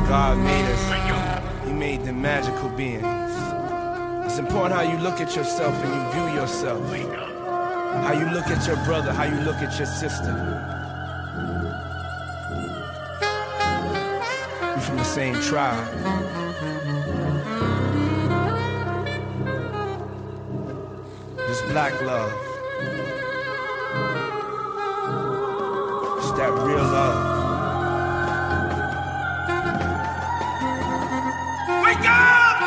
God made us, He made them magical beings. It's important how you look at yourself and you view yourself. How you look at your brother, how you look at your sister. We're from the same tribe. It's black love. It's that real love. Wake up!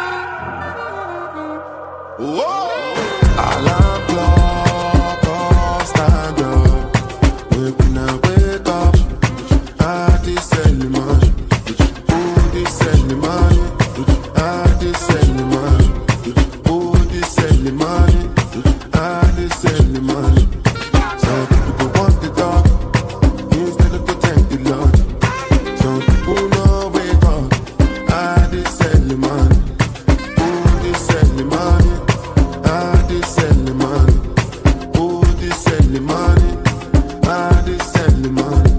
Whoa! Alarm clock, oh, stand up. Wake up. This early morning. Oh, this early morning. This early morning. Oh, this early morning. This early morning. Some people want the dark instead of to thank the Lord. Some people know wake up. This early morning. Oh, this early morning. This early morning. Oh, this early morning. This early morning.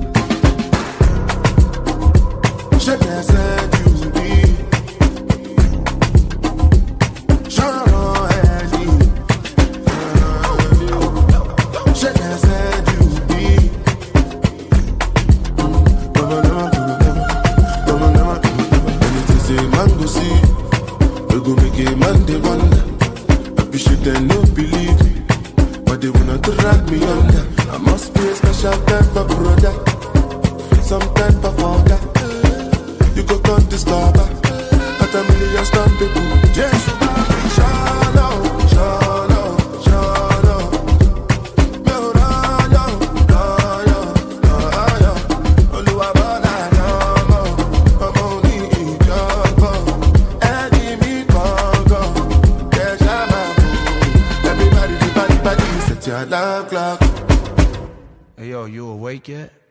Je sais you be. They no believe me, but they wanna drag me under. I must be a special type of brother, some type of order. You go can't discover at a million stamp people. Yes, shallow, shallow, shallow. Alarm clock. Hey yo, you awake yet?